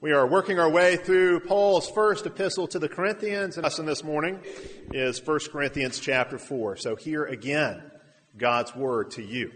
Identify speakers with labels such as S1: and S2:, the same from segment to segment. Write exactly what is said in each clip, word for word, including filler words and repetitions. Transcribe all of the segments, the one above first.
S1: We are working our way through Paul's first epistle to the Corinthians, and lesson this morning is First Corinthians chapter four. So hear again God's word to you.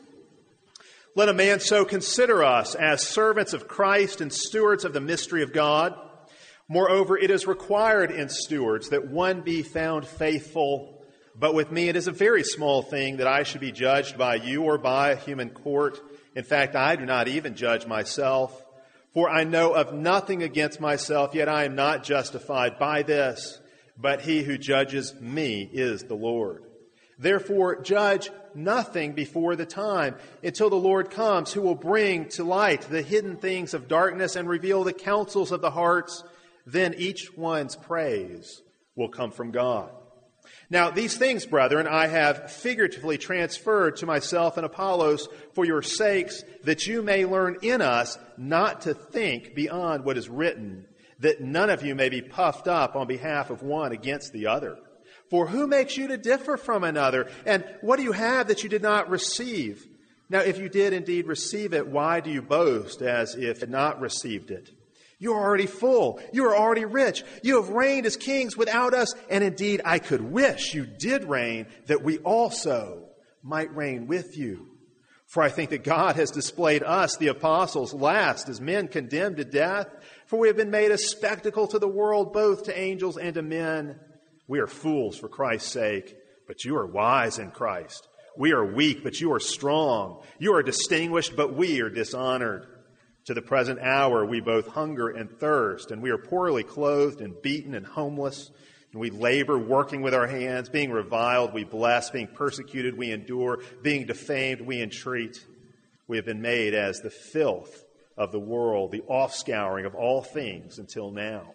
S1: Let a man so consider us as servants of Christ and stewards of the mystery of God. Moreover, it is required in stewards that one be found faithful. But with me it is a very small thing that I should be judged by you or by a human court. In fact, I do not even judge myself. For I know of nothing against myself, yet I am not justified by this. But he who judges me is the Lord. Therefore, judge nothing before the time, until the Lord comes, who will bring to light the hidden things of darkness and reveal the counsels of the hearts. Then each one's praise will come from God. Now, these things, brethren, I have figuratively transferred to myself and Apollos for your sakes, that you may learn in us not to think beyond what is written, that none of you may be puffed up on behalf of one against the other. For who makes you to differ from another? And what do you have that you did not receive? Now, if you did indeed receive it, why do you boast as if you had not received it? You are already full. You are already rich. You have reigned as kings without us. And indeed, I could wish you did reign, that we also might reign with you. For I think that God has displayed us, the apostles, last as men condemned to death. For we have been made a spectacle to the world, both to angels and to men. We are fools for Christ's sake, but you are wise in Christ. We are weak, but you are strong. You are distinguished, but we are dishonored. To the present hour, we both hunger and thirst, and we are poorly clothed and beaten and homeless. And we labor, working with our hands. Being reviled, we bless. Being persecuted, we endure. Being defamed, we entreat. We have been made as the filth of the world, the offscouring of all things until now.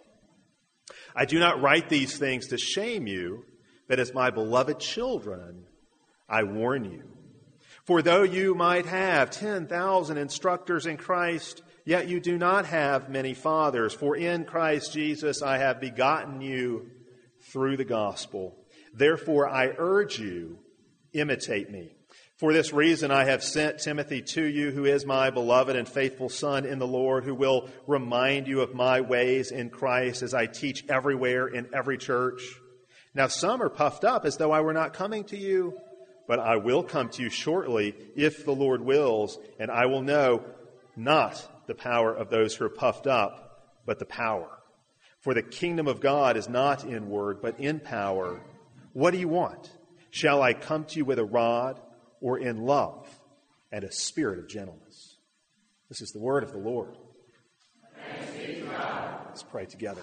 S1: I do not write these things to shame you, but as my beloved children, I warn you. For though you might have ten thousand instructors in Christ, yet you do not have many fathers. For in Christ Jesus I have begotten you through the gospel. Therefore I urge you, imitate me. For this reason I have sent Timothy to you, who is my beloved and faithful son in the Lord, who will remind you of my ways in Christ as I teach everywhere in every church. Now some are puffed up as though I were not coming to you. But I will come to you shortly, if the Lord wills, and I will know not the power of those who are puffed up, but the power. For the kingdom of God is not in word, but in power. What do you want? Shall I come to you with a rod, or in love and a spirit of gentleness? This is the word of the Lord.
S2: Thanks be to God.
S1: Let's pray together.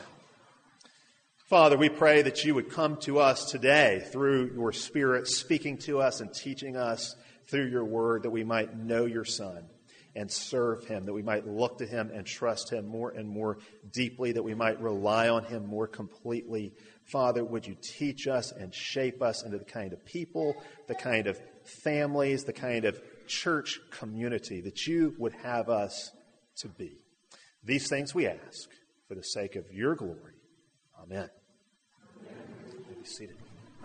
S1: Father, we pray that you would come to us today through your Spirit, speaking to us and teaching us through your word, that we might know your Son and serve him, that we might look to him and trust him more and more deeply, that we might rely on him more completely. Father, would you teach us and shape us into the kind of people, the kind of families, the kind of church community that you would have us to be. These things we ask for the sake of your glory. Amen. Amen. Be seated.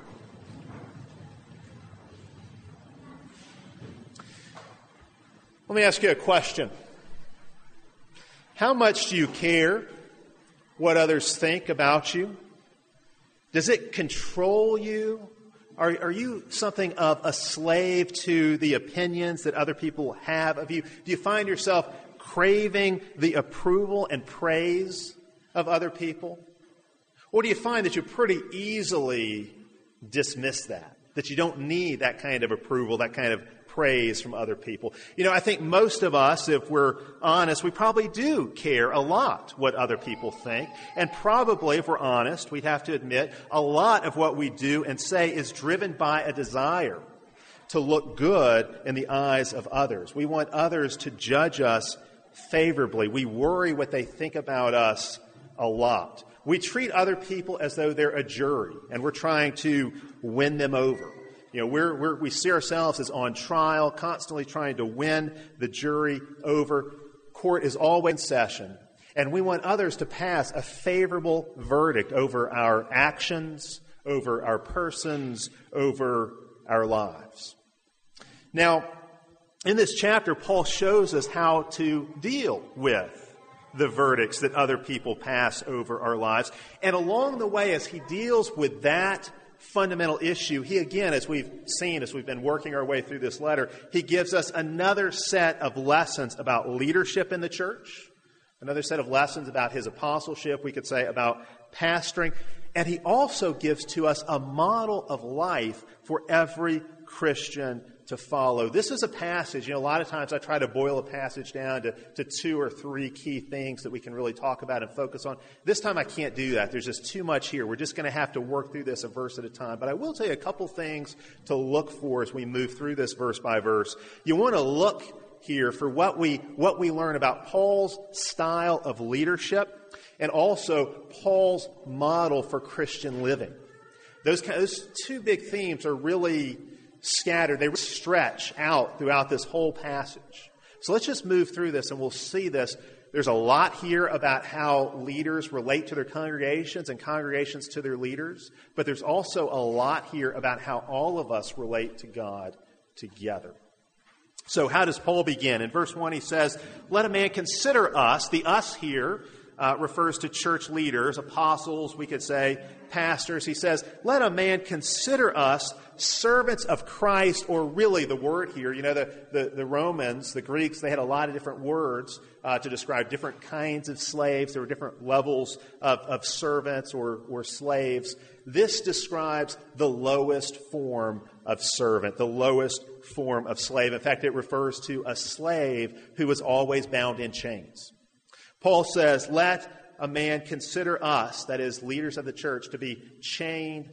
S1: Let me ask you a question. How much do you care what others think about you? Does it control you? Are, are you something of a slave to the opinions that other people have of you? Do you find yourself craving the approval and praise of other people? Or do you find that you pretty easily dismiss that, that you don't need that kind of approval, that kind of praise from other people? You know, I think most of us, if we're honest, we probably do care a lot what other people think. And probably, if we're honest, we'd have to admit a lot of what we do and say is driven by a desire to look good in the eyes of others. We want others to judge us favorably. We worry what they think about us a lot. We treat other people as though they're a jury, and we're trying to win them over. You know, we're, we're, we see ourselves as on trial, constantly trying to win the jury over. Court is always in session, and we want others to pass a favorable verdict over our actions, over our persons, over our lives. Now, in this chapter, Paul shows us how to deal with the verdicts that other people pass over our lives. And along the way, as he deals with that fundamental issue, he again, as we've seen, as we've been working our way through this letter, he gives us another set of lessons about leadership in the church, another set of lessons about his apostleship, we could say, about pastoring. And he also gives to us a model of life for every Christian to follow. This is a passage, you know, a lot of times I try to boil a passage down to, to two or three key things that we can really talk about and focus on. This time I can't do that. There's just too much here. We're just going to have to work through this a verse at a time. But I will tell you a couple things to look for as we move through this verse by verse. You want to look here for what we, what we learn about Paul's style of leadership and also Paul's model for Christian living. Those, those two big themes are really scattered. They stretch out throughout this whole passage. So let's just move through this and we'll see this. There's a lot here about how leaders relate to their congregations and congregations to their leaders. But there's also a lot here about how all of us relate to God together. So how does Paul begin? In verse one he says, "Let a man consider us," the us here Uh, refers to church leaders, apostles, we could say, pastors. He says, "Let a man consider us servants of Christ," or really the word here, you know, the, the, the Romans, the Greeks, they had a lot of different words uh, to describe different kinds of slaves. There were different levels of, of servants or, or slaves. This describes the lowest form of servant, the lowest form of slave. In fact, it refers to a slave who was always bound in chains. Paul says, let a man consider us, that is, leaders of the church, to be chained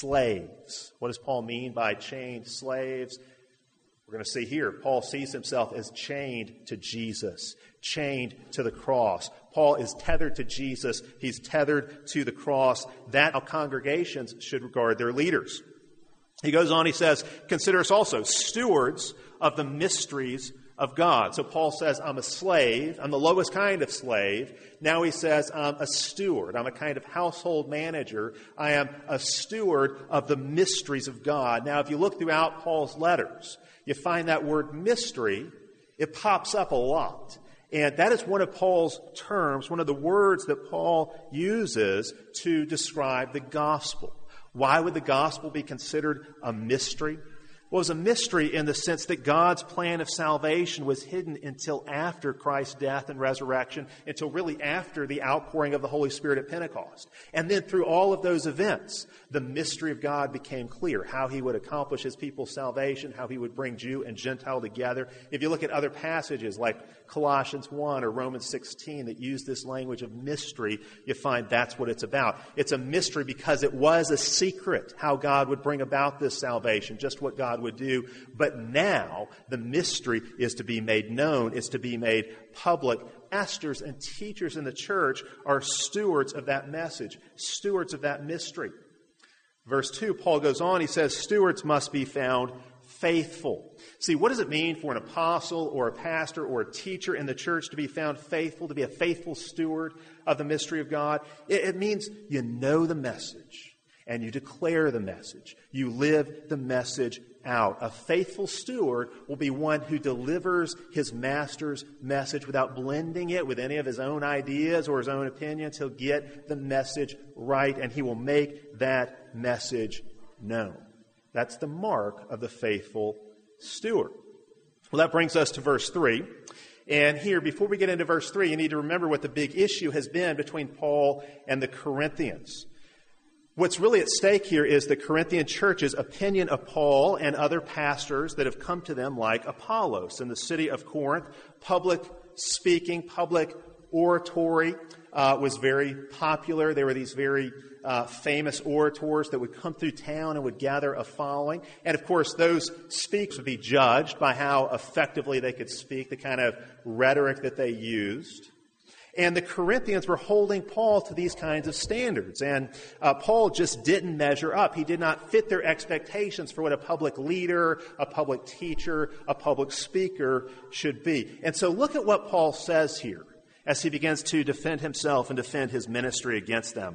S1: slaves. What does Paul mean by chained slaves? We're going to see here, Paul sees himself as chained to Jesus, chained to the cross. Paul is tethered to Jesus. He's tethered to the cross. That's how congregations should regard their leaders. He goes on, he says, consider us also stewards of the mysteries of God. So Paul says, I'm a slave. I'm the lowest kind of slave. Now he says, I'm a steward. I'm a kind of household manager. I am a steward of the mysteries of God. Now, if you look throughout Paul's letters, you find that word mystery. It pops up a lot. And that is one of Paul's terms, one of the words that Paul uses to describe the gospel. Why would the gospel be considered a mystery? Well, it was a mystery in the sense that God's plan of salvation was hidden until after Christ's death and resurrection, until really after the outpouring of the Holy Spirit at Pentecost. And then through all of those events, the mystery of God became clear, how he would accomplish his people's salvation, how he would bring Jew and Gentile together. If you look at other passages like Colossians one or Romans sixteen that use this language of mystery, you find that's what it's about. It's a mystery because it was a secret how God would bring about this salvation, just what God would do. But now the mystery is to be made known, is to be made public. Pastors and teachers in the church are stewards of that message, stewards of that mystery. Verse two, Paul goes on, he says, stewards must be found faithful. See, what does it mean for an apostle or a pastor or a teacher in the church to be found faithful, to be a faithful steward of the mystery of God? It, it means you know the message and you declare the message. You live the message out. A faithful steward will be one who delivers his master's message without blending it with any of his own ideas or his own opinions. He'll get the message right, and he will make that message known. That's the mark of the faithful steward. Well, that brings us to verse three. And here, before we get into verse three, you need to remember what the big issue has been between Paul and the Corinthians. What's really at stake here is the Corinthian church's opinion of Paul and other pastors that have come to them, like Apollos in the city of Corinth. Public speaking, public oratory uh, was very popular. There were these very uh, famous orators that would come through town and would gather a following. And of course, those speakers would be judged by how effectively they could speak, the kind of rhetoric that they used. And the Corinthians were holding Paul to these kinds of standards. And uh, Paul just didn't measure up. He did not fit their expectations for what a public leader, a public teacher, a public speaker should be. And so look at what Paul says here as he begins to defend himself and defend his ministry against them.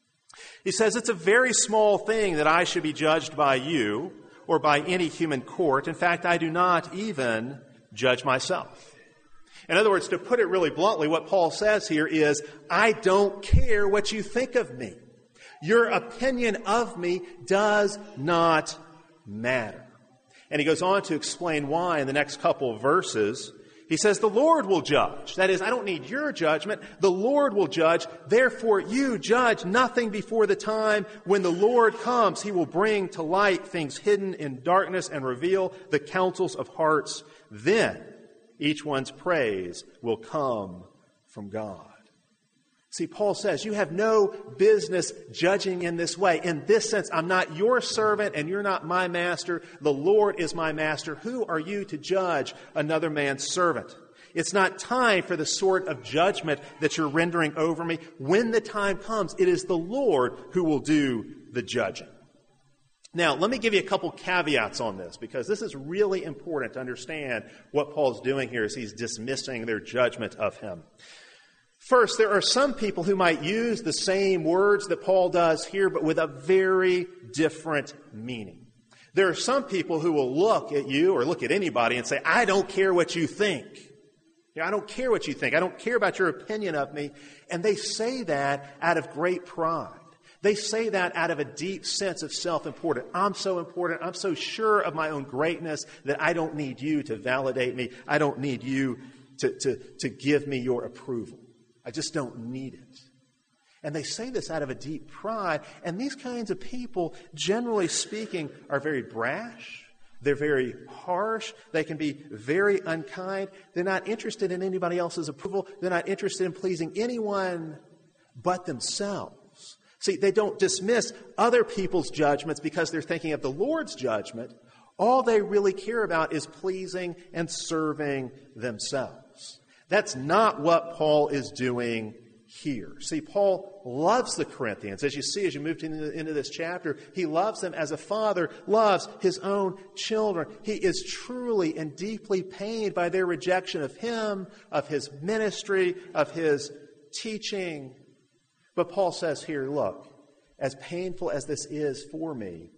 S1: He says, it's a very small thing that I should be judged by you or by any human court. In fact, I do not even judge myself. In other words, to put it really bluntly, what Paul says here is, I don't care what you think of me. Your opinion of me does not matter. And he goes on to explain why in the next couple of verses. He says, the Lord will judge. That is, I don't need your judgment. The Lord will judge. Therefore, you judge nothing before the time when the Lord comes. He will bring to light things hidden in darkness and reveal the counsels of hearts. Then each one's praise will come from God. See, Paul says, you have no business judging in this way. In this sense, I'm not your servant and you're not my master. The Lord is my master. Who are you to judge another man's servant? It's not time for the sort of judgment that you're rendering over me. When the time comes, it is the Lord who will do the judging. Now, let me give you a couple caveats on this, because this is really important to understand what Paul's doing here as he's dismissing their judgment of him. First, there are some people who might use the same words that Paul does here, but with a very different meaning. There are some people who will look at you or look at anybody and say, I don't care what you think. I don't care what you think. I don't care about your opinion of me. And they say that out of great pride. They say that out of a deep sense of self-importance. I'm so important. I'm so sure of my own greatness that I don't need you to validate me. I don't need you to, to, to give me your approval. I just don't need it. And they say this out of a deep pride. And these kinds of people, generally speaking, are very brash. They're very harsh. They can be very unkind. They're not interested in anybody else's approval. They're not interested in pleasing anyone but themselves. See, they don't dismiss other people's judgments because they're thinking of the Lord's judgment. All they really care about is pleasing and serving themselves. That's not what Paul is doing here. See, Paul loves the Corinthians. As you see, as you move into, into this chapter, he loves them as a father loves his own children. He is truly and deeply pained by their rejection of him, of his ministry, of his teaching. But Paul says here, look, as painful as this is for me,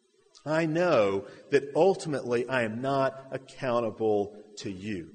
S1: I know that ultimately I am not accountable to you.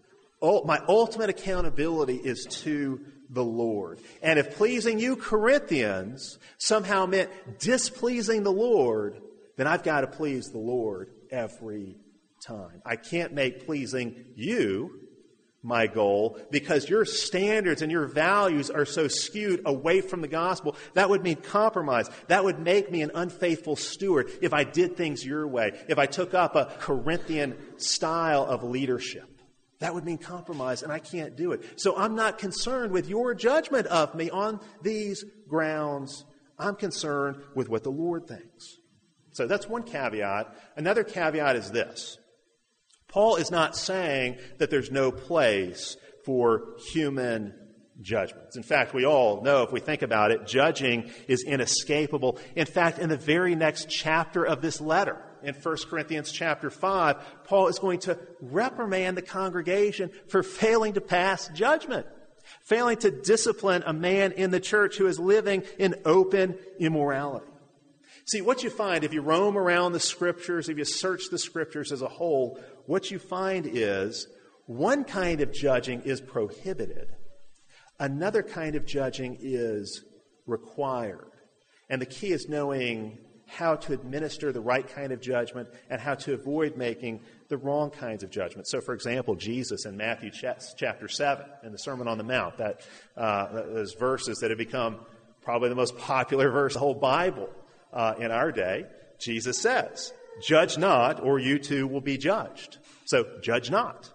S1: My ultimate accountability is to the Lord. And if pleasing you, Corinthians, somehow meant displeasing the Lord, then I've got to please the Lord every time. I can't make pleasing you my goal because your standards and your values are so skewed away from the gospel. That would mean compromise. That would make me an unfaithful steward if I did things your way, if I took up a Corinthian style of leadership. That would mean compromise, and I can't do it. So I'm not concerned with your judgment of me on these grounds. I'm concerned with what the Lord thinks. So that's one caveat. Another caveat is this. Paul is not saying that there's no place for human judgments. In fact, we all know, if we think about it, judging is inescapable. In fact, in the very next chapter of this letter, in First Corinthians chapter five, Paul is going to reprimand the congregation for failing to pass judgment, failing to discipline a man in the church who is living in open immorality. See, what you find if you roam around the Scriptures, if you search the Scriptures as a whole, what you find is one kind of judging is prohibited. Another kind of judging is required. And the key is knowing how to administer the right kind of judgment and how to avoid making the wrong kinds of judgments. So, for example, Jesus in Matthew chapter seven, in the Sermon on the Mount, that uh, those verses that have become probably the most popular verse in the whole Bible uh, in our day, Jesus says, "Judge not, or you too will be judged." So, judge not.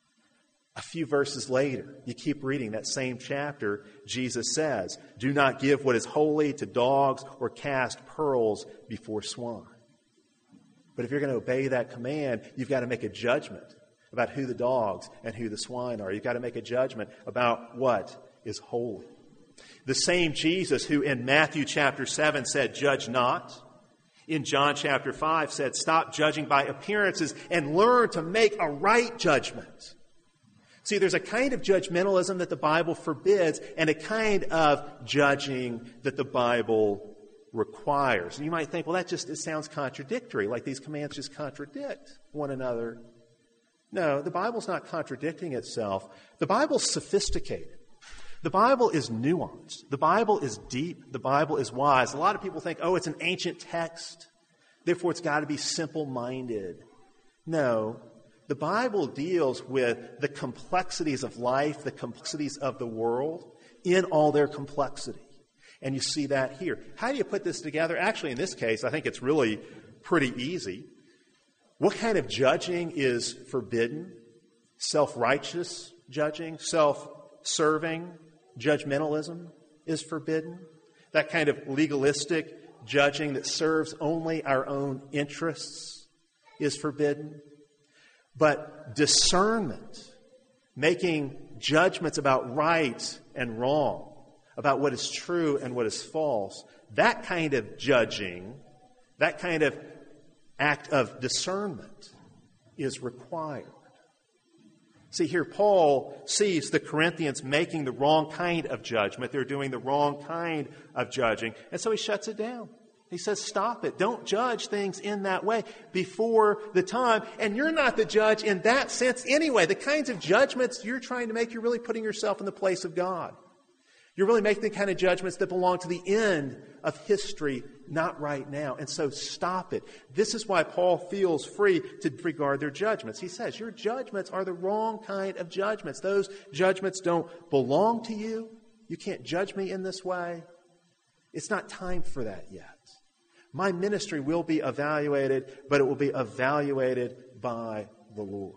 S1: A few verses later, you keep reading that same chapter, Jesus says, "Do not give what is holy to dogs or cast pearls before swine." But if you're going to obey that command, you've got to make a judgment about who the dogs and who the swine are. You've got to make a judgment about what is holy. The same Jesus who in Matthew chapter seven said, "Judge not," in John chapter five said, "Stop judging by appearances and learn to make a right judgment." See, there's a kind of judgmentalism that the Bible forbids and a kind of judging that the Bible requires. And you might think, well, that just it sounds contradictory, like these commands just contradict one another. No, the Bible's not contradicting itself. The Bible's sophisticated. The Bible is nuanced. The Bible is deep. The Bible is wise. A lot of people think, oh, it's an ancient text, therefore it's got to be simple-minded. No, the Bible deals with the complexities of life, the complexities of the world, in all their complexity. And you see that here. How do you put this together? Actually, in this case, I think it's really pretty easy. What kind of judging is forbidden? Self-righteous judging, self-serving, judgmentalism is forbidden. That kind of legalistic judging that serves only our own interests is forbidden. But discernment, making judgments about right and wrong, about what is true and what is false, that kind of judging, that kind of act of discernment is required. See, here Paul sees the Corinthians making the wrong kind of judgment. They're doing the wrong kind of judging. And so he shuts it down. He says, stop it. Don't judge things in that way before the time. And you're not the judge in that sense anyway. The kinds of judgments you're trying to make, you're really putting yourself in the place of God. You're really making the kind of judgments that belong to the end of history, not right now. And so stop it. This is why Paul feels free to regard their judgments. He says, your judgments are the wrong kind of judgments. Those judgments don't belong to you. You can't judge me in this way. It's not time for that yet. My ministry will be evaluated, but it will be evaluated by the Lord.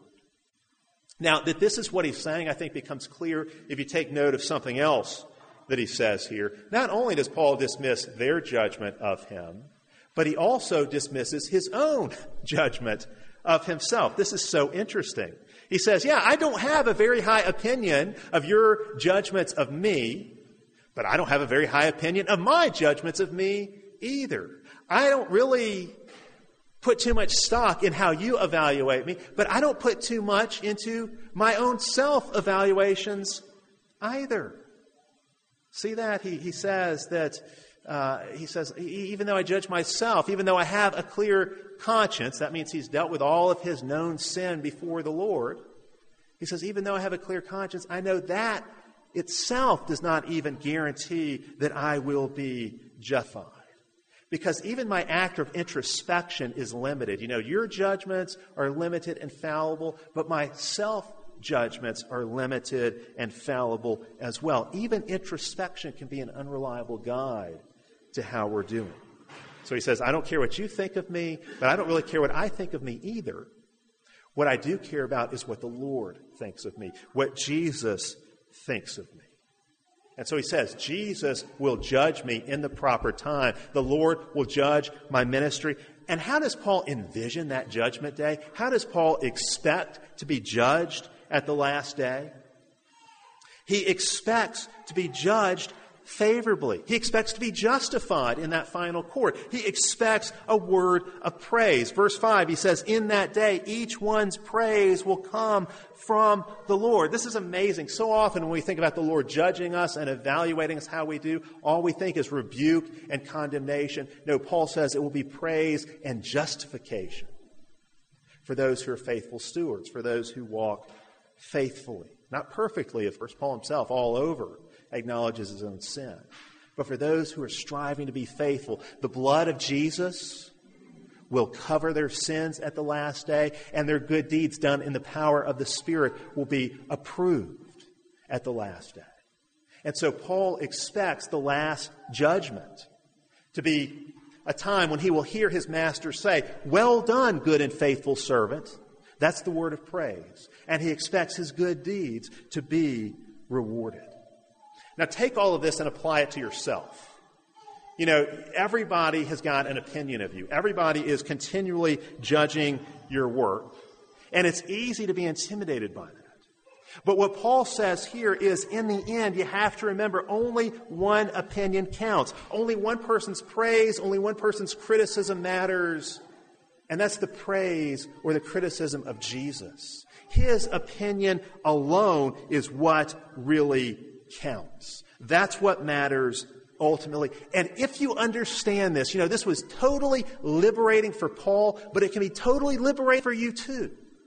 S1: Now, that this is what he's saying, I think becomes clear if you take note of something else that he says here. Not only does Paul dismiss their judgment of him, but he also dismisses his own judgment of himself. This is so interesting. He says, yeah, I don't have a very high opinion of your judgments of me, but I don't have a very high opinion of my judgments of me either. I don't really put too much stock in how you evaluate me, but I don't put too much into my own self-evaluations either. See that? He, he says that, uh, he says, even though I judge myself, even though I have a clear conscience, that means he's dealt with all of his known sin before the Lord. He says, even though I have a clear conscience, I know that itself does not even guarantee that I will be justified. Because even my act of introspection is limited. You know, your judgments are limited and fallible, but my self-judgments are limited and fallible as well. Even introspection can be an unreliable guide to how we're doing. So he says, I don't care what you think of me, but I don't really care what I think of me either. What I do care about is what the Lord thinks of me, what Jesus thinks of me. And so he says, Jesus will judge me in the proper time. The Lord will judge my ministry. And how does Paul envision that judgment day? How does Paul expect to be judged at the last day? He expects to be judged favorably. He expects to be justified in that final court. He expects a word of praise. Verse five, he says, in that day, each one's praise will come from the Lord. This is amazing. So often when we think about the Lord judging us and evaluating us how we do, all we think is rebuke and condemnation. No, Paul says it will be praise and justification for those who are faithful stewards, for those who walk faithfully. Not perfectly, of course, Paul himself all over acknowledges his own sin. But for those who are striving to be faithful, the blood of Jesus will cover their sins at the last day, and their good deeds done in the power of the Spirit will be approved at the last day. And so Paul expects the last judgment to be a time when he will hear his master say, well done, good and faithful servant. That's the word of praise. And he expects his good deeds to be rewarded. Now take all of this and apply it to yourself. You know, everybody has got an opinion of you. Everybody is continually judging your work. And it's easy to be intimidated by that. But what Paul says here is, in the end, you have to remember only one opinion counts. Only one person's praise, only one person's criticism matters. And that's the praise or the criticism of Jesus. His opinion alone is what really counts. That's what matters ultimately. And if you understand this, you know, this was totally liberating for Paul, but it can be totally liberating for you too.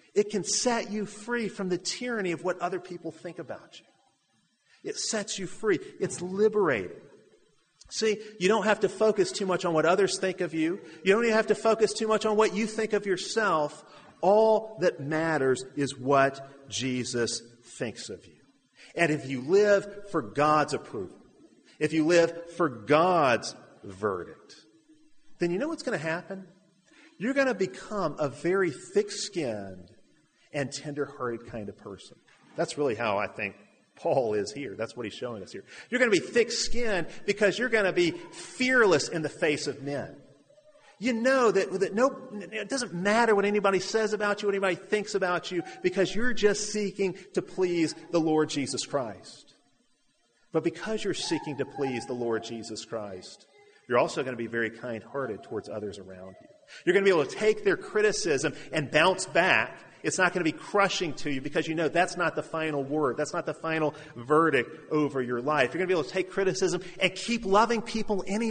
S1: It can set you free from the tyranny of what other people think about you. It sets you free. It's liberating. See, you don't have to focus too much on what others think of you. You don't even have to focus too much on what you think of yourself. All that matters is what Jesus thinks of you. And if you live for God's approval, if you live for God's verdict, then you know what's going to happen? You're going to become a very thick-skinned and tender-hearted kind of person. That's really how I think Paul is here. That's what he's showing us here. You're going to be thick-skinned because you're going to be fearless in the face of men. You know that, that no, it doesn't matter what anybody says about you, what anybody thinks about you, because you're just seeking to please the Lord Jesus Christ. But because you're seeking to please the Lord Jesus Christ, you're also going to be very kind-hearted towards others around you. You're going to be able to take their criticism and bounce back. It's not going to be crushing to you because you know that's not the final word. That's not the final verdict over your life. You're going to be able to take criticism and keep loving people anyway.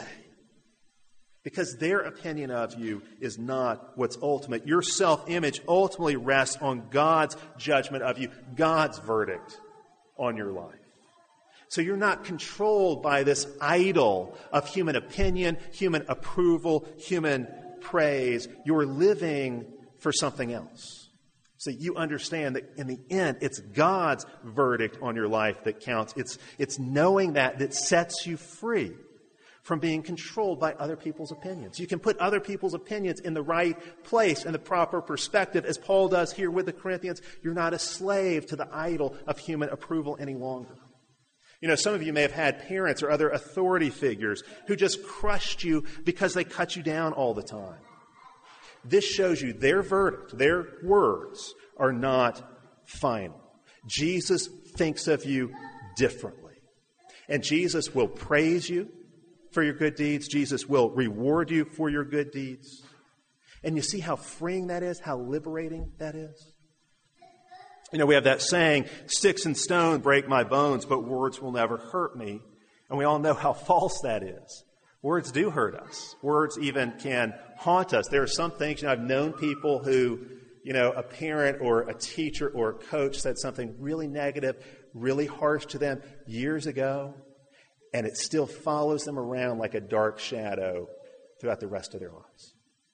S1: Because their opinion of you is not what's ultimate. Your self-image ultimately rests on God's judgment of you, God's verdict on your life. So you're not controlled by this idol of human opinion, human approval, human praise. You're living for something else. So you understand that in the end, it's God's verdict on your life that counts. It's, it's knowing that that sets you free from being controlled by other people's opinions. You can put other people's opinions in the right place, in the proper perspective, as Paul does here with the Corinthians. You're not a slave to the idol of human approval any longer. You know, some of you may have had parents or other authority figures who just crushed you because they cut you down all the time. This shows you their verdict, their words are not final. Jesus thinks of you differently. And Jesus will praise you for your good deeds. Jesus will reward you for your good deeds. And you see how freeing that is, how liberating that is? You know, we have that saying, sticks and stone break my bones, but words will never hurt me. And we all know how false that is. Words do hurt us. Words even can haunt us. There are some things, you know, I've known people who, you know, a parent or a teacher or a coach said something really negative, really harsh to them years ago, and it still follows them around like a dark shadow throughout the rest of their lives.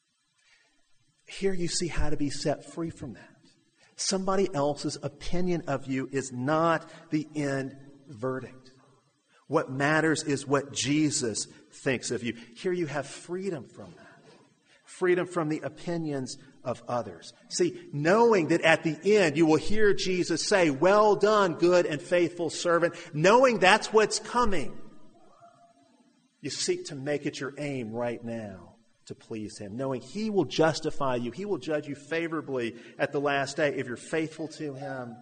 S1: Here you see how to be set free from that. Somebody else's opinion of you is not the end verdict. What matters is what Jesus thinks of you. Here you have freedom from that. Freedom from the opinions of others. See, knowing that at the end you will hear Jesus say, "Well done, good and faithful servant," knowing that's what's coming, you seek to make it your aim right now to please Him, knowing He will justify you. He will judge you favorably at the last day if you're faithful to Him.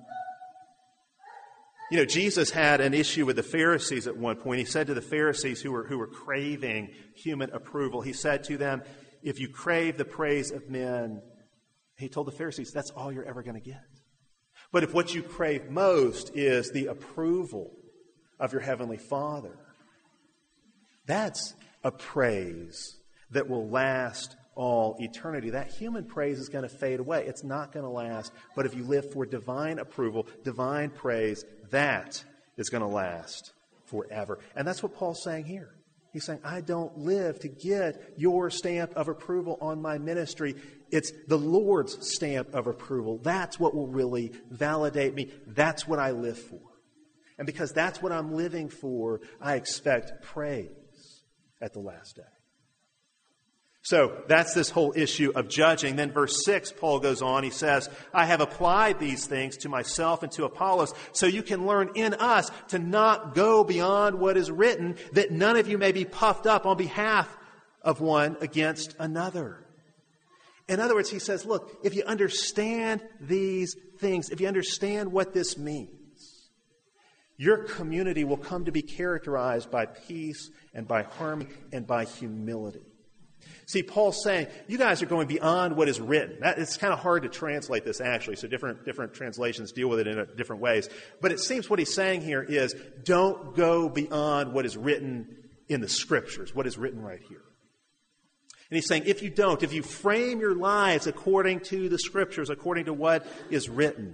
S1: You know, Jesus had an issue with the Pharisees at one point. He said to the Pharisees who were, who were craving human approval, He said to them, if you crave the praise of men, He told the Pharisees, that's all you're ever going to get. But if what you crave most is the approval of your Heavenly Father, that's a praise that will last all eternity. That human praise is going to fade away. It's not going to last. But if you live for divine approval, divine praise, that is going to last forever. And that's what Paul's saying here. He's saying, I don't live to get your stamp of approval on my ministry. It's the Lord's stamp of approval. That's what will really validate me. That's what I live for. And because that's what I'm living for, I expect praise at the last day. So that's this whole issue of judging. Then verse six, Paul goes on. He says, I have applied these things to myself and to Apollos, so you can learn in us to not go beyond what is written, that none of you may be puffed up on behalf of one against another. In other words, he says, look, if you understand these things, if you understand what this means, your community will come to be characterized by peace and by harmony and by humility. See, Paul's saying, you guys are going beyond what is written. That, it's kind of hard to translate this, actually, so different, different translations deal with it in different ways. But it seems what he's saying here is, don't go beyond what is written in the Scriptures, what is written right here. And he's saying, if you don't, if you frame your lives according to the Scriptures, according to what is written,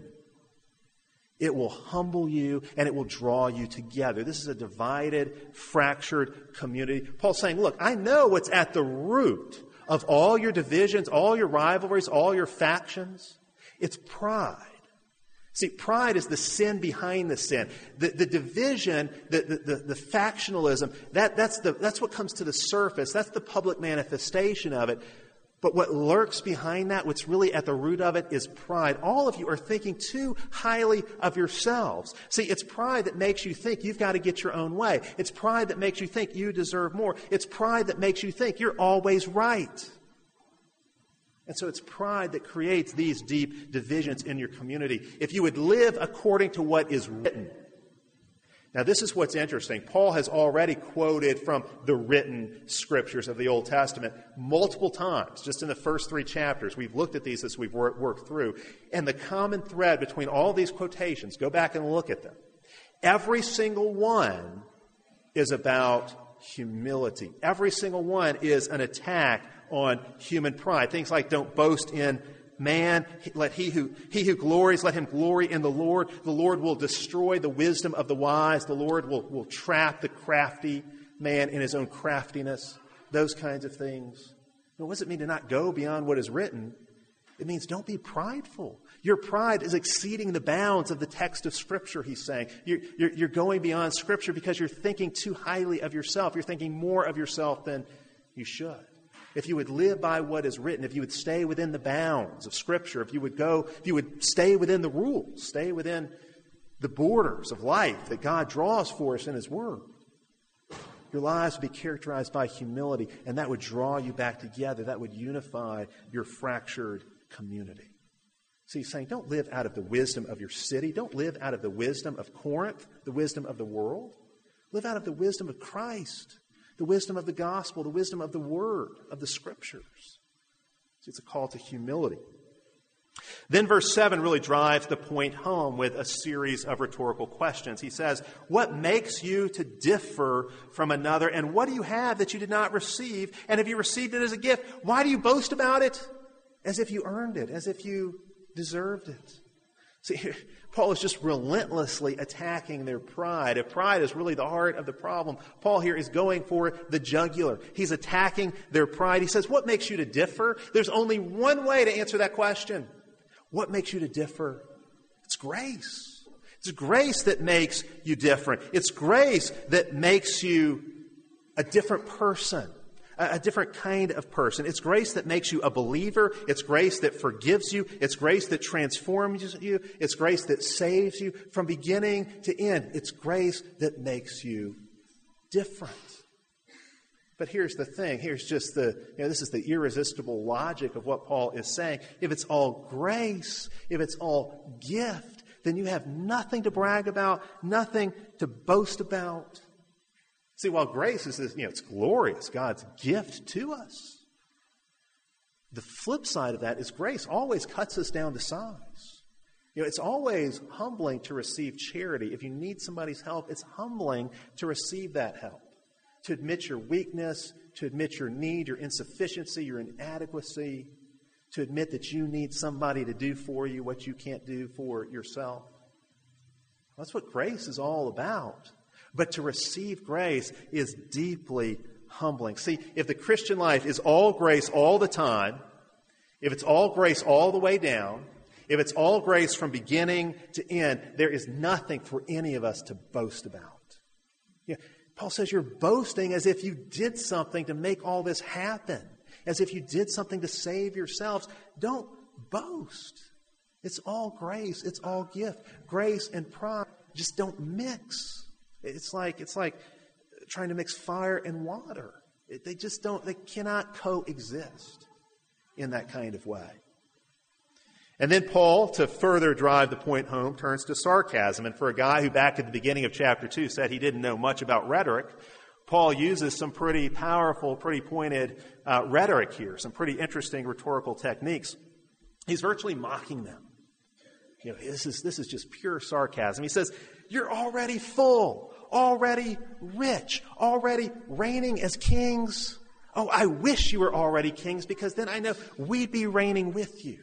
S1: it will humble you and it will draw you together. This is a divided, fractured community. Paul's saying, look, I know what's at the root of all your divisions, all your rivalries, all your factions. It's pride. See, pride is the sin behind the sin. The, the division, the, the, the, the factionalism, that, that's, the, that's what comes to the surface. That's the public manifestation of it. But what lurks behind that, what's really at the root of it, is pride. All of you are thinking too highly of yourselves. See, it's pride that makes you think you've got to get your own way. It's pride that makes you think you deserve more. It's pride that makes you think you're always right. And so it's pride that creates these deep divisions in your community. If you would live according to what is written. Now, this is what's interesting. Paul has already quoted from the written Scriptures of the Old Testament multiple times, just in the first three chapters. We've looked at these as we've worked through. And the common thread between all these quotations, go back and look at them. Every single one is about humility. Every single one is an attack on human pride. Things like don't boast in man, let he who he who glories, let him glory in the Lord. The Lord will destroy the wisdom of the wise. The Lord will, will trap the crafty man in his own craftiness. Those kinds of things. What does it mean to not go beyond what is written? It means don't be prideful. Your pride is exceeding the bounds of the text of Scripture, he's saying. You're, you're, you're going beyond Scripture because you're thinking too highly of yourself. You're thinking more of yourself than you should. If you would live by what is written, if you would stay within the bounds of Scripture, if you would go, if you would stay within the rules, stay within the borders of life that God draws for us in His Word, your lives would be characterized by humility, and that would draw you back together. That would unify your fractured community. So he's saying, don't live out of the wisdom of your city. Don't live out of the wisdom of Corinth, the wisdom of the world. Live out of the wisdom of Christ. The wisdom of the gospel, the wisdom of the word, of the Scriptures. So it's a call to humility. Then verse seven really drives the point home with a series of rhetorical questions. He says, what makes you to differ from another? And what do you have that you did not receive? And if you received it as a gift, why do you boast about it? As if you earned it, as if you deserved it. See, Paul is just relentlessly attacking their pride. If pride is really the heart of the problem, Paul here is going for the jugular. He's attacking their pride. He says, what makes you to differ? There's only one way to answer that question. What makes you to differ? It's grace. It's grace that makes you different. It's grace that makes you a different person. A different kind of person. It's grace that makes you a believer. It's grace that forgives you. It's grace that transforms you. It's grace that saves you from beginning to end. It's grace that makes you different. But here's the thing. Here's just the, you know, this is the irresistible logic of what Paul is saying. If it's all grace, if it's all gift, then you have nothing to brag about, nothing to boast about. See, while grace is, this, you know, it's glorious, God's gift to us. The flip side of that is grace always cuts us down to size. You know, it's always humbling to receive charity. If you need somebody's help, it's humbling to receive that help. To admit your weakness, to admit your need, your insufficiency, your inadequacy, to admit that you need somebody to do for you what you can't do for yourself. That's what grace is all about. But to receive grace is deeply humbling. See, if the Christian life is all grace all the time, if it's all grace all the way down, if it's all grace from beginning to end, there is nothing for any of us to boast about. Yeah, Paul says you're boasting as if you did something to make all this happen, as if you did something to save yourselves. Don't boast. It's all grace. It's all gift. Grace and pride just don't mix. It's like it's like trying to mix fire and water. It, they just don't, they cannot coexist in that kind of way. And then Paul, to further drive the point home, turns to sarcasm. And for a guy who back at the beginning of chapter two said he didn't know much about rhetoric, Paul uses some pretty powerful, pretty pointed uh, rhetoric here, some pretty interesting rhetorical techniques. He's virtually mocking them. You know, this is this is just pure sarcasm. He says, you're already full, already rich, already reigning as kings Oh, I wish you were already kings because then I know we'd be reigning with you.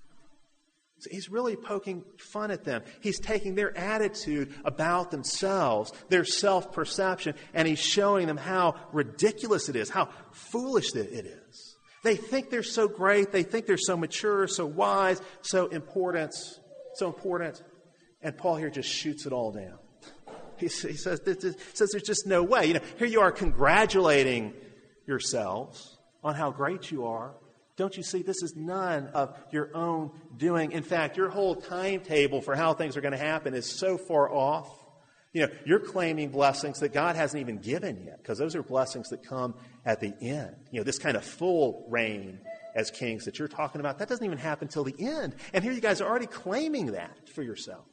S1: So he's really poking fun at them. He's taking their attitude about themselves, their self-perception, and he's showing them how ridiculous it is, how foolish it is. They think they're so great. They think they're so mature, so wise, so important, so important. And Paul here just shoots it all down. He, he says, he says there's just no way. You know, here you are congratulating yourselves on how great you are. Don't you see, this is none of your own doing. In fact, your whole timetable for how things are going to happen is so far off. You know, you're claiming blessings that God hasn't even given yet, because those are blessings that come at the end. You know, this kind of full reign as kings that you're talking about, that doesn't even happen till the end. And here you guys are already claiming that for yourselves.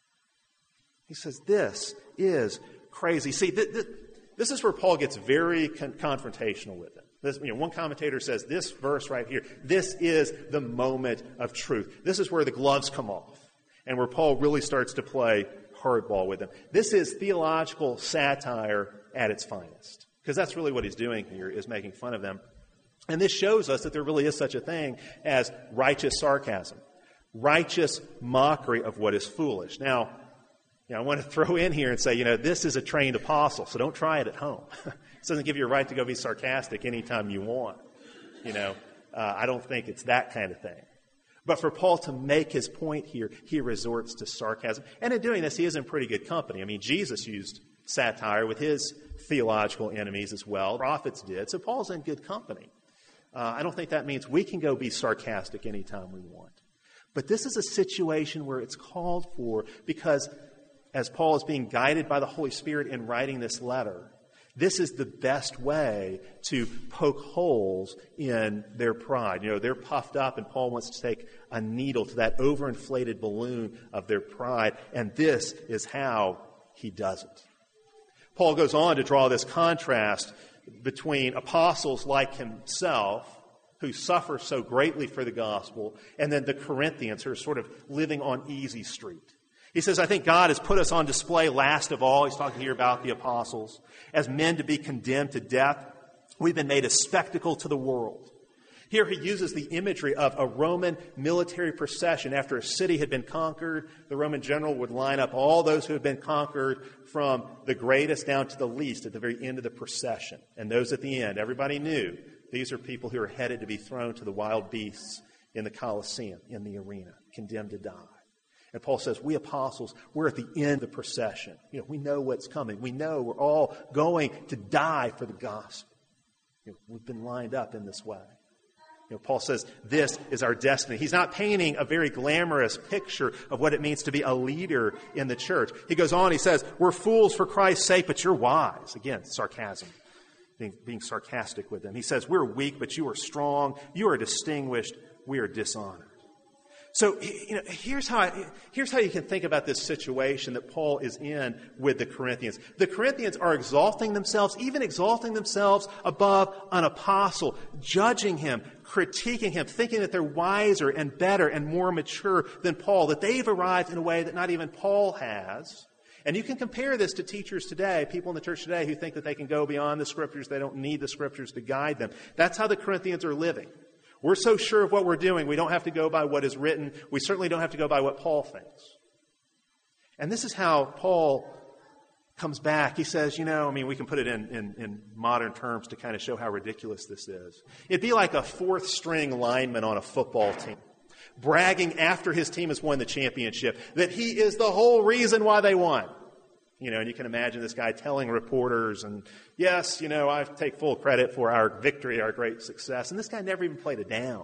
S1: He says, this is crazy. See, th- th- this is where Paul gets very con- confrontational with it. This, you know, one commentator says this verse right here, this is the moment of truth. This is where the gloves come off and where Paul really starts to play hardball with them. This is theological satire at its finest, because that's really what he's doing here, is making fun of them. And this shows us that there really is such a thing as righteous sarcasm, righteous mockery of what is foolish. Now, you know, I want to throw in here and say, you know, this is a trained apostle, so don't try it at home. This doesn't give you a right to go be sarcastic anytime you want. You know, uh, I don't think it's that kind of thing. But for Paul to make his point here, he resorts to sarcasm. And in doing this, he is in pretty good company. I mean, Jesus used satire with his theological enemies as well. Prophets did. So Paul's in good company. Uh, I don't think that means we can go be sarcastic anytime we want. But this is a situation where it's called for because as Paul is being guided by the Holy Spirit in writing this letter, this is the best way to poke holes in their pride. You know, they're puffed up, and Paul wants to take a needle to that overinflated balloon of their pride, and this is how he does it. Paul goes on to draw this contrast between apostles like himself, who suffer so greatly for the gospel, and then the Corinthians, who are sort of living on easy street. He says, I think God has put us on display last of all. He's talking here about the apostles. As men to be condemned to death, we've been made a spectacle to the world. Here he uses the imagery of a Roman military procession. After a city had been conquered, the Roman general would line up all those who had been conquered from the greatest down to the least at the very end of the procession. And those at the end, everybody knew these are people who are headed to be thrown to the wild beasts in the Colosseum, in the arena, condemned to die. And Paul says, we apostles, we're at the end of the procession. You know, we know what's coming. We know we're all going to die for the gospel. You know, we've been lined up in this way. You know, Paul says, this is our destiny. He's not painting a very glamorous picture of what it means to be a leader in the church. He goes on, he says, we're fools for Christ's sake, but you're wise. Again, sarcasm, being, being sarcastic with them. He says, we're weak, but you are strong. You are distinguished. We are dishonored. So, you know, here's how I, here's how you can think about this situation that Paul is in with the Corinthians. The Corinthians are exalting themselves, even exalting themselves above an apostle, judging him, critiquing him, thinking that they're wiser and better and more mature than Paul, that they've arrived in a way that not even Paul has. And you can compare this to teachers today, people in the church today who think that they can go beyond the Scriptures, they don't need the Scriptures to guide them. That's how the Corinthians are living. We're so sure of what we're doing, we don't have to go by what is written. We certainly don't have to go by what Paul thinks. And this is how Paul comes back. He says, you know, I mean, we can put it in, in, in modern terms to kind of show how ridiculous this is. It'd be like a fourth string lineman on a football team, bragging after his team has won the championship that he is the whole reason why they won. You know, and you can imagine this guy telling reporters, and yes, you know, I take full credit for our victory, our great success. And this guy never even played it down.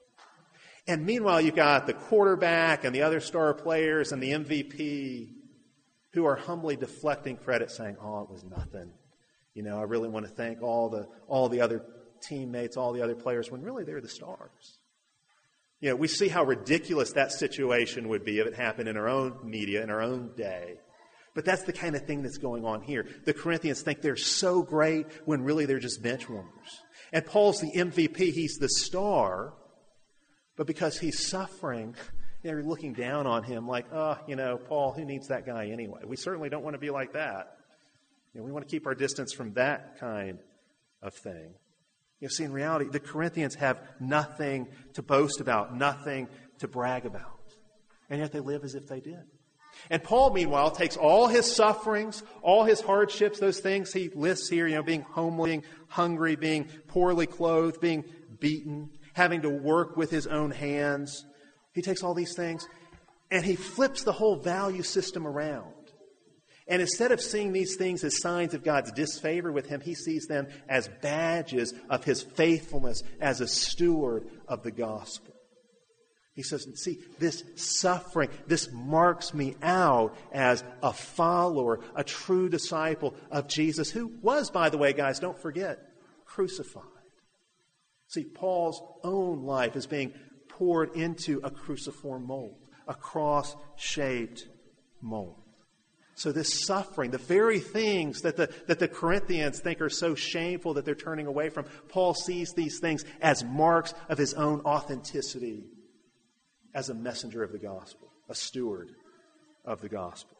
S1: And meanwhile, you've got the quarterback and the other star players and the M V P who are humbly deflecting credit, saying, oh, it was nothing. You know, I really want to thank all the all the other teammates, all the other players, when really they're the stars. You know, we see how ridiculous that situation would be if it happened in our own media, in our own day. But that's the kind of thing that's going on here. The Corinthians think they're so great when really they're just bench warmers. And Paul's the M V P. He's the star. But because he's suffering, they're looking down on him like, oh, you know, Paul, who needs that guy anyway? We certainly don't want to be like that. You know, we want to keep our distance from that kind of thing. You see, in reality, the Corinthians have nothing to boast about, nothing to brag about. And yet they live as if they did. And Paul, meanwhile, takes all his sufferings, all his hardships, those things he lists here, you know, being homely, being hungry, being poorly clothed, being beaten, having to work with his own hands. He takes all these things and he flips the whole value system around. And instead of seeing these things as signs of God's disfavor with him, he sees them as badges of his faithfulness as a steward of the gospel. He says, see, this suffering, this marks me out as a follower, a true disciple of Jesus, who was, by the way, guys, don't forget, crucified. See, Paul's own life is being poured into a cruciform mold, a cross-shaped mold. So this suffering, the very things that the, that the Corinthians think are so shameful that they're turning away from, Paul sees these things as marks of his own authenticity as a messenger of the gospel, a steward of the gospel.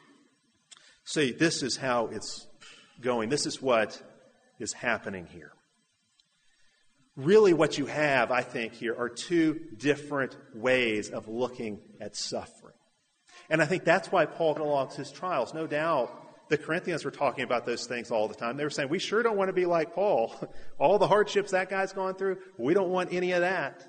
S1: See, this is how it's going. This is what is happening here. Really what you have, I think, here are two different ways of looking at suffering. And I think that's why Paul catalogs his trials. No doubt the Corinthians were talking about those things all the time. They were saying, we sure don't want to be like Paul. All the hardships that guy's gone through, we don't want any of that.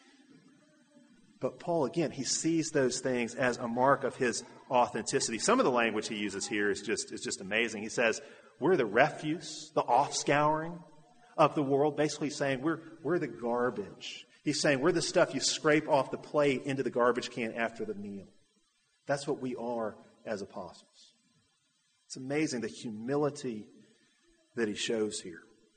S1: But Paul, again, he sees those things as a mark of his authenticity. Some of the language he uses here is just, is just amazing. He says, we're the refuse, the offscouring of the world, basically saying we're, we're the garbage. He's saying we're the stuff you scrape off the plate into the garbage can after the meal. That's what we are as apostles. It's amazing the humility that he shows here.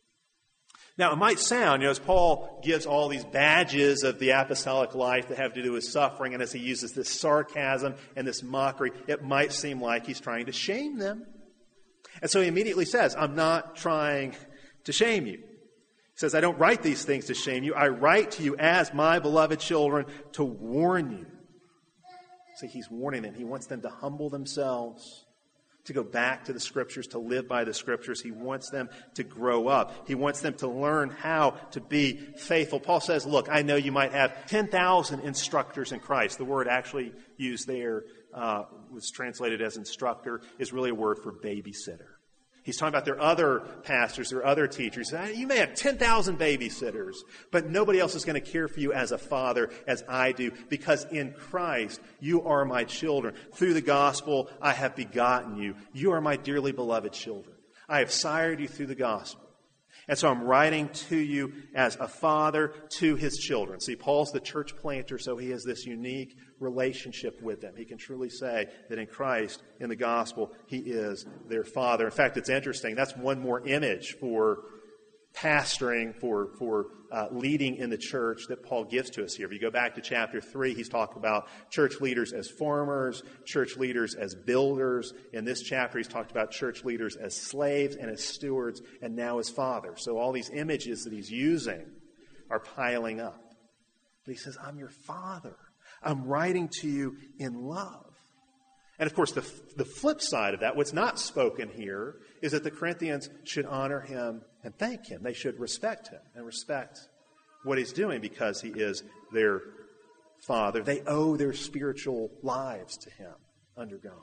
S1: Now, it might sound, you know, as Paul gives all these badges of the apostolic life that have to do with suffering, and as he uses this sarcasm and this mockery, it might seem like he's trying to shame them. And so he immediately says, I'm not trying to shame you. He says, I don't write these things to shame you. I write to you as my beloved children to warn you. See, he's warning them. He wants them to humble themselves, to go back to the Scriptures, to live by the Scriptures. He wants them to grow up. He wants them to learn how to be faithful. Paul says, look, I know you might have ten thousand instructors in Christ. The word actually used there, uh, was translated as instructor, is really a word for babysitter. He's talking about their other pastors, their other teachers. You may have ten thousand babysitters, but nobody else is going to care for you as a father as I do, because in Christ, you are my children. Through the gospel, I have begotten you. You are my dearly beloved children. I have sired you through the gospel. And so I'm writing to you as a father to his children. See, Paul's the church planter, so he has this unique relationship with them. He can truly say that in Christ, in the gospel, he is their father. In fact, it's interesting. That's one more image for pastoring, for, for uh, leading in the church that Paul gives to us here. If you go back to chapter three, he's talked about church leaders as farmers, church leaders as builders. In this chapter, he's talked about church leaders as slaves and as stewards, and now as fathers. So all these images that he's using are piling up. But he says, I'm your father. I'm writing to you in love. And of course, the, the flip side of that, what's not spoken here, is that the Corinthians should honor him and thank him. They should respect him and respect what he's doing because he is their father. They owe their spiritual lives to him under God.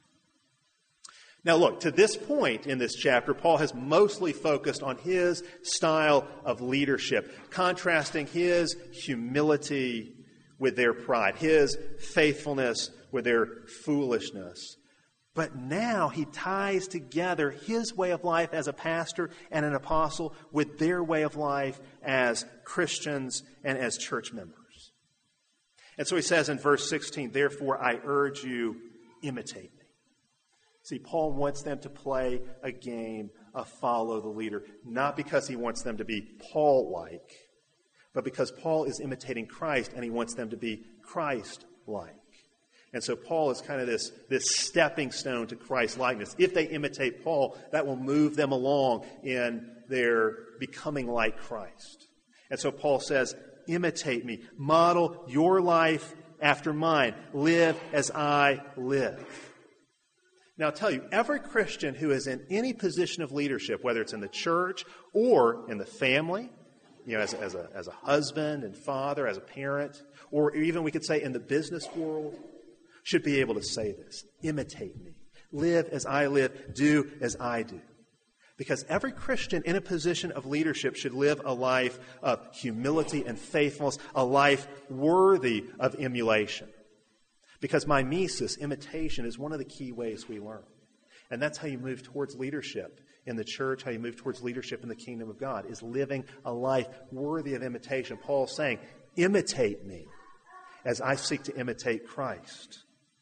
S1: Now look, to this point in this chapter, Paul has mostly focused on his style of leadership, contrasting his humility with their pride, his faithfulness with their foolishness. But now he ties together his way of life as a pastor and an apostle with their way of life as Christians and as church members. And so he says in verse sixteen, therefore I urge you, imitate me. See, Paul wants them to play a game of follow the leader, not because he wants them to be Paul-like, but because Paul is imitating Christ and he wants them to be Christ-like. And so Paul is kind of this, this stepping stone to Christ's likeness. If they imitate Paul, that will move them along in their becoming like Christ. And so Paul says, imitate me. Model your life after mine. Live as I live. Now, I'll tell you, every Christian who is in any position of leadership, whether it's in the church or in the family, you know, as, as, a, as a husband and father, as a parent, or even we could say in the business world, should be able to say this: imitate me. Live as I live. Do as I do. Because every Christian in a position of leadership should live a life of humility and faithfulness, a life worthy of emulation. Because mimesis, imitation, is one of the key ways we learn. And that's how you move towards leadership in the church, how you move towards leadership in the kingdom of God, is living a life worthy of imitation. Paul's saying, imitate me as I seek to imitate Christ.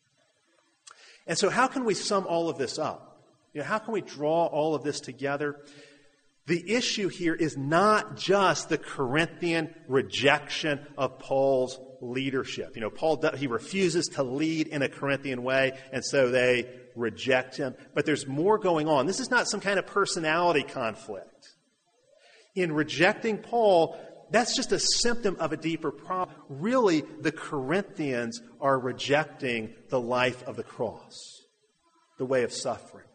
S1: And so how can we sum all of this up? You know, how can we draw all of this together? The issue here is not just the Corinthian rejection of Paul's leadership. You know, Paul, he refuses to lead in a Corinthian way, and so they reject him. But there's more going on. This is not some kind of personality conflict. In rejecting Paul, that's just a symptom of a deeper problem. Really, the Corinthians are rejecting the life of the cross, the way of suffering.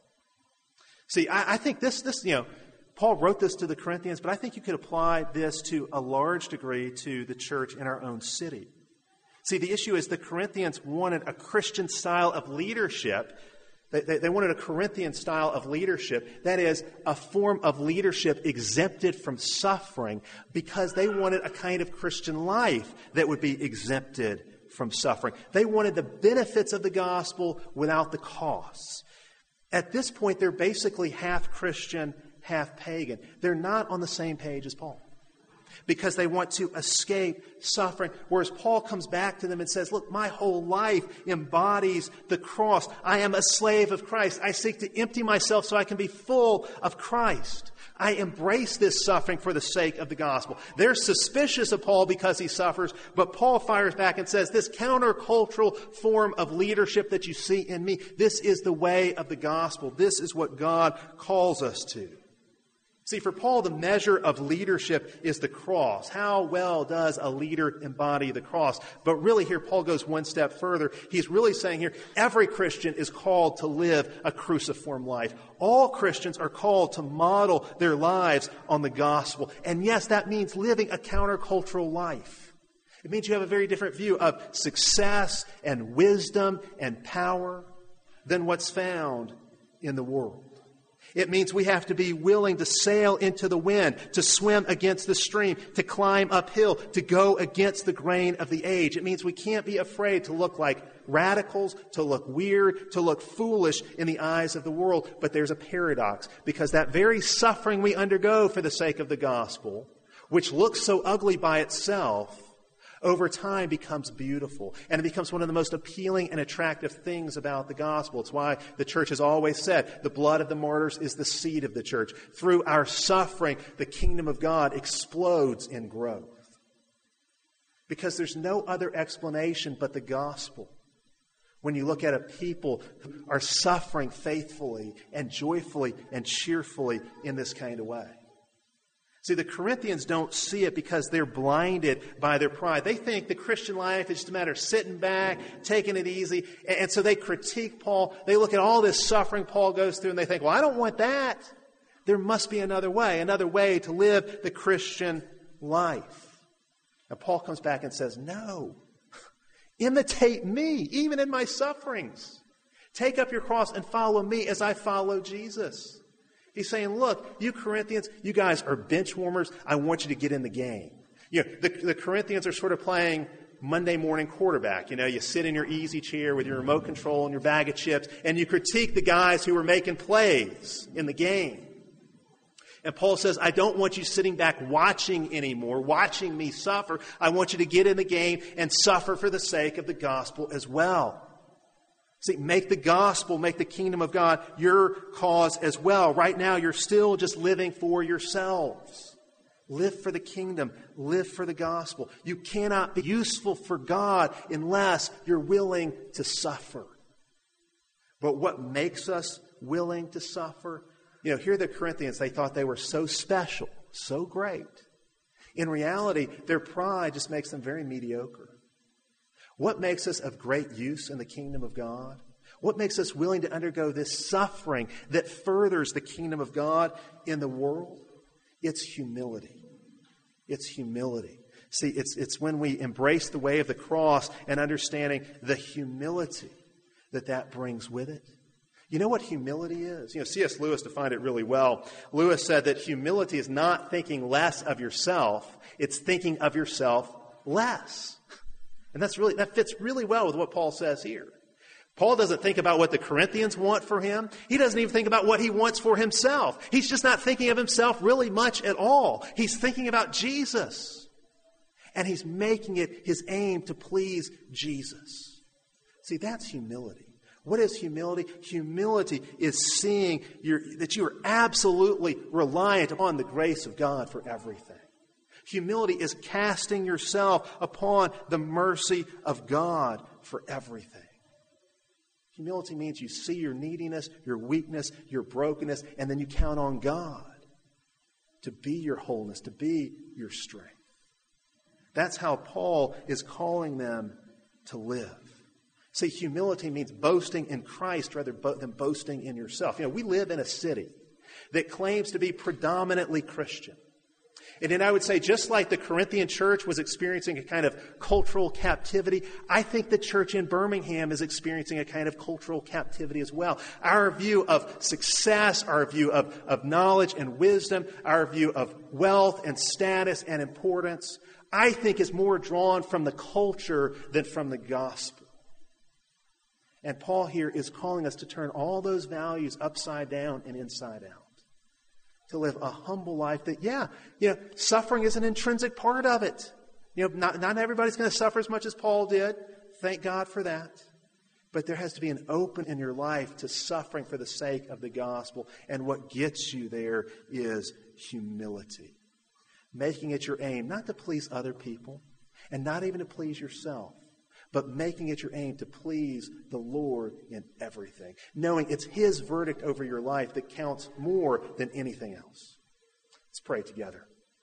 S1: See, I, I think this, this, you know, Paul wrote this to the Corinthians, but I think you could apply this to a large degree to the church in our own city. See, the issue is the Corinthians wanted a Christian style of leadership. They, they, they wanted a Corinthian style of leadership, that is, a form of leadership exempted from suffering, because they wanted a kind of Christian life that would be exempted from suffering. They wanted the benefits of the gospel without the costs. At this point, they're basically half Christian, half pagan. They're not on the same page as Paul, because they want to escape suffering. Whereas Paul comes back to them and says, look, my whole life embodies the cross. I am a slave of Christ. I seek to empty myself so I can be full of Christ. I embrace this suffering for the sake of the gospel. They're suspicious of Paul because he suffers, but Paul fires back and says, this countercultural form of leadership that you see in me, this is the way of the gospel. This is what God calls us to. See, for Paul, the measure of leadership is the cross. How well does a leader embody the cross? But really here, Paul goes one step further. He's really saying here, every Christian is called to live a cruciform life. All Christians are called to model their lives on the gospel. And yes, that means living a countercultural life. It means you have a very different view of success and wisdom and power than what's found in the world. It means we have to be willing to sail into the wind, to swim against the stream, to climb uphill, to go against the grain of the age. It means we can't be afraid to look like radicals, to look weird, to look foolish in the eyes of the world. But there's a paradox, because that very suffering we undergo for the sake of the gospel, which looks so ugly by itself, over time becomes beautiful. And it becomes one of the most appealing and attractive things about the gospel. It's why the church has always said the blood of the martyrs is the seed of the church. Through our suffering, the kingdom of God explodes in growth. Because there's no other explanation but the gospel. When you look at a people who are suffering faithfully and joyfully and cheerfully in this kind of way. See, the Corinthians don't see it because they're blinded by their pride. They think the Christian life is just a matter of sitting back, taking it easy. And so they critique Paul. They look at all this suffering Paul goes through and they think, well, I don't want that. There must be another way, another way to live the Christian life. And Paul comes back and says, no, imitate me, even in my sufferings. Take up your cross and follow me as I follow Jesus. He's saying, look, you Corinthians, you guys are bench warmers. I want you to get in the game. You know, the, the Corinthians are sort of playing Monday morning quarterback. You know, you sit in your easy chair with your remote control and your bag of chips, and you critique the guys who are making plays in the game. And Paul says, I don't want you sitting back watching anymore, watching me suffer. I want you to get in the game and suffer for the sake of the gospel as well. See, make the gospel, make the kingdom of God your cause as well. Right now, you're still just living for yourselves. Live for the kingdom. Live for the gospel. You cannot be useful for God unless you're willing to suffer. But what makes us willing to suffer? You know, here the Corinthians, they thought they were so special, so great. In reality, their pride just makes them very mediocre. What makes us of great use in the kingdom of God? What makes us willing to undergo this suffering that furthers the kingdom of God in the world? It's humility. It's humility. See, it's, it's when we embrace the way of the cross and understanding the humility that that brings with it. You know what humility is? You know, C S Lewis defined it really well. Lewis said that humility is not thinking less of yourself, it's thinking of yourself less. And that's really, that fits really well with what Paul says here. Paul doesn't think about what the Corinthians want for him. He doesn't even think about what he wants for himself. He's just not thinking of himself really much at all. He's thinking about Jesus. And he's making it his aim to please Jesus. See, that's humility. What is humility? Humility is seeing your, that you are absolutely reliant upon the grace of God for everything. Humility is casting yourself upon the mercy of God for everything. Humility means you see your neediness, your weakness, your brokenness, and then you count on God to be your wholeness, to be your strength. That's how Paul is calling them to live. See, humility means boasting in Christ rather than boasting in yourself. You know, we live in a city that claims to be predominantly Christian. And then I would say, just like the Corinthian church was experiencing a kind of cultural captivity, I think the church in Birmingham is experiencing a kind of cultural captivity as well. Our view of success, our view of, of knowledge and wisdom, our view of wealth and status and importance, I think is more drawn from the culture than from the gospel. And Paul here is calling us to turn all those values upside down and inside out. To live a humble life that, yeah, you know, suffering is an intrinsic part of it. You know, not, not everybody's going to suffer as much as Paul did. Thank God for that. But there has to be an open in your life to suffering for the sake of the gospel. And what gets you there is humility. Making it your aim not to please other people and not even to please yourself, but making it your aim to please the Lord in everything. Knowing it's His verdict over your life that counts more than anything else. Let's pray together.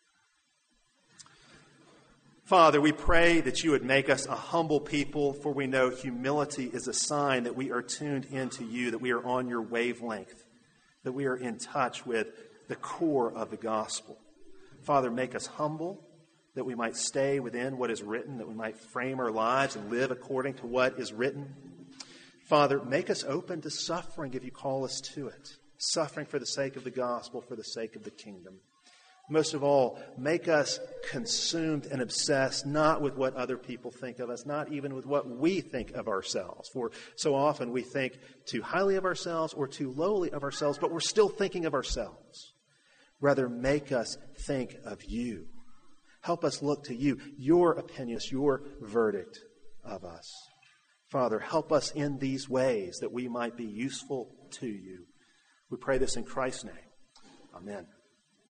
S1: Father, we pray that you would make us a humble people, for we know humility is a sign that we are tuned into you, that we are on your wavelength, that we are in touch with the core of the gospel. Father, make us humble, that we might stay within what is written, that we might frame our lives and live according to what is written. Father, make us open to suffering if you call us to it. Suffering for the sake of the gospel, for the sake of the kingdom. Most of all, make us consumed and obsessed, not with what other people think of us, not even with what we think of ourselves. For so often we think too highly of ourselves or too lowly of ourselves, but we're still thinking of ourselves. Rather, make us think of you. Help us look to you, your opinions, your verdict of us. Father, help us in these ways that we might be useful to you. We pray this in Christ's name. Amen.